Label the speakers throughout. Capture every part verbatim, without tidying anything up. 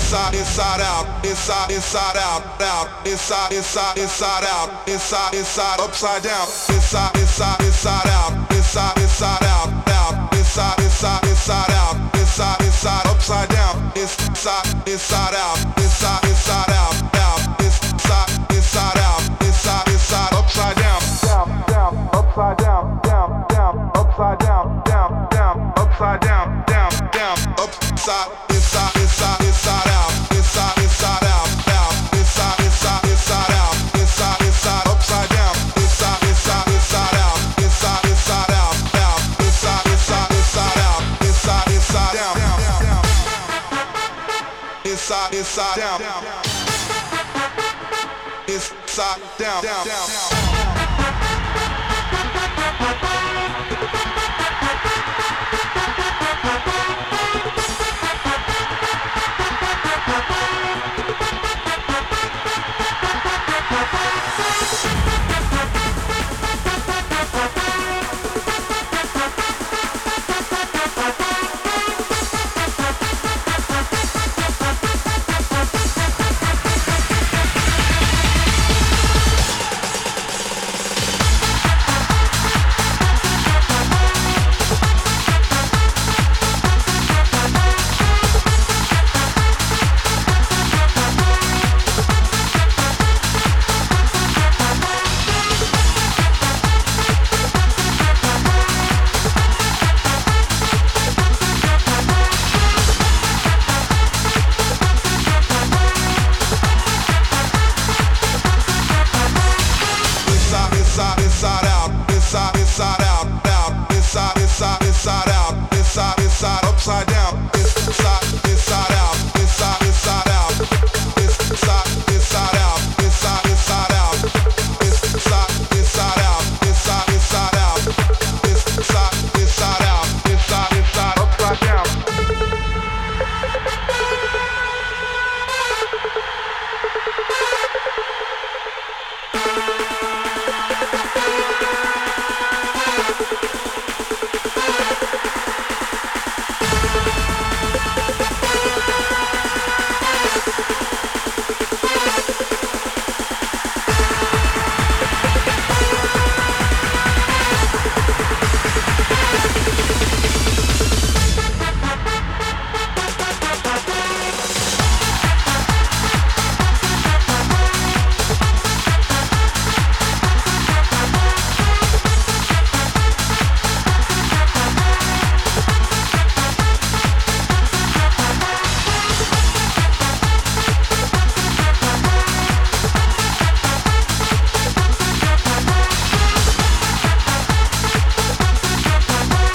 Speaker 1: inside, inside out, inside, inside out, out, inside, inside, inside out, inside, inside, upside down, inside, inside, inside out, inside, inside out, out, inside, inside, inside out, inside, inside, upside down, inside, inside out, inside, inside out, out, inside, inside out, inside, inside, upside down, down, down, upside down, down, down, upside down, down, down, upside down, down, down, upside, inside, inside, inside out, inside, inside out, out, inside, inside, inside out, inside, inside, upside down, inside, inside, inside out, inside, inside out, out, inside, inside, inside out, inside, inside down, inside, inside down, inside down, down, down.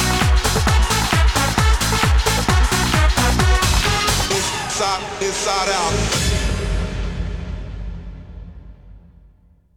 Speaker 1: Inside